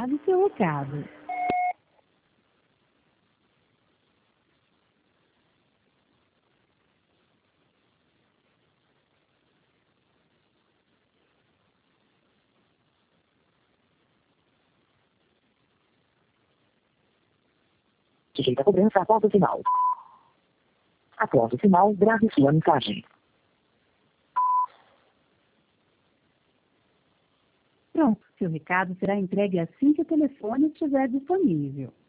grave seu recado. Direita a cobrança após o sinal. Após o sinal, grave sua mensagem. Pronto, seu recado será entregue assim que o telefone estiver disponível.